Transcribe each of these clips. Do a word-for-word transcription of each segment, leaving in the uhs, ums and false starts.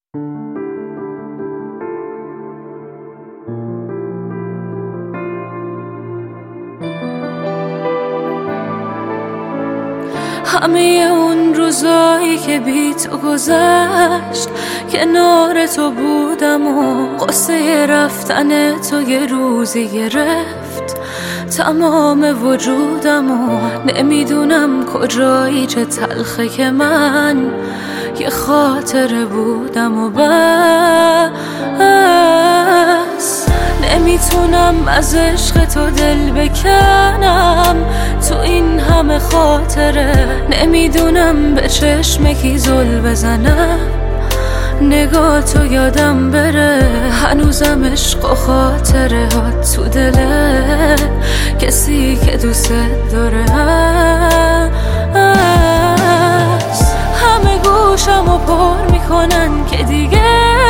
همه اون روزایی که بی تو گذشت، کنار تو بودم و قصه رفتن تو یه روزی گرفت تمام وجودم و نمیدونم کجایی، چه تلخه که من یه خاطره بودم و بس نمیتونم از عشق تو دل بکنم. تو این همه خاطره نمیدونم به چشم کی زل بزنم. نگاه تو یادم بره، هنوزم عشق و خاطره ها تو دله کسی که دوست داره هست. همه گوشم و پر میکنن که دیگه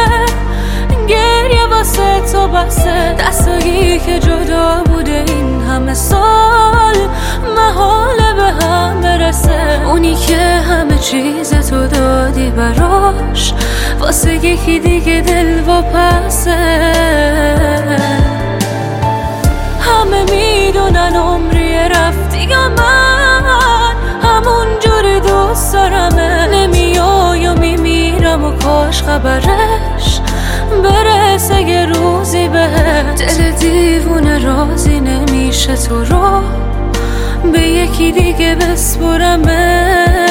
گریه واسه تو بسه، دستایی که جدا بوده این همه سال محاله به هم برسه. اونی که همه چیز تو دادی براش واسه یکی دیگه دل و پسه. همه میدونن عمری رفتی یا من همون جور دوست دارمه، نمیای و میمیرم و کاش خبرش برسه یه روزی بهت. دل دیوونه راضی نمیشه تو رو به یکی دیگه بسپرمه.